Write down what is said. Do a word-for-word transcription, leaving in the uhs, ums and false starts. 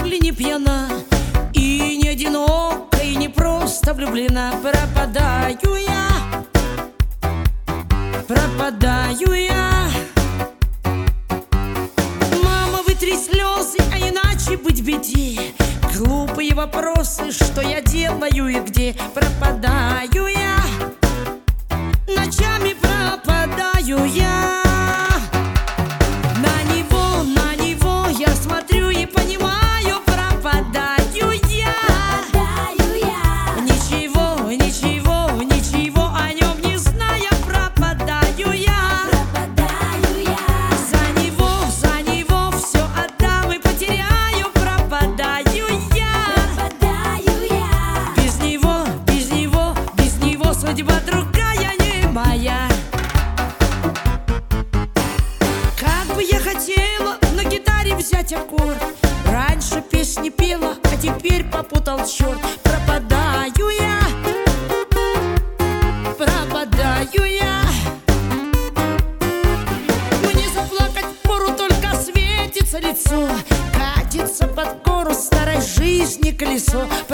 ли не пьяна, и не одинока, и не просто влюблена. Пропадаю я, пропадаю я. Мама, вытри слезы, а иначе быть беде. Глупые вопросы, что я делаю и где. Пропадаю я, ночами пропадаю я. На него, на него я смотрю и понимаю, пропадаю я. Пропадаю я. Ничего, ничего, ничего о нем не зная, пропадаю я. Пропадаю я. За него, за него все отдам и потеряю, пропадаю я. Пропадаю я. Без него, без него, без него судьба другая не моя. Как бы я хотела на гитаре взять аккорд. Раньше песни пела, а теперь попутал черт. Пропадаю я, пропадаю я. Мне заплакать впору, только светится лицо. Катится под гору старой жизни колесо.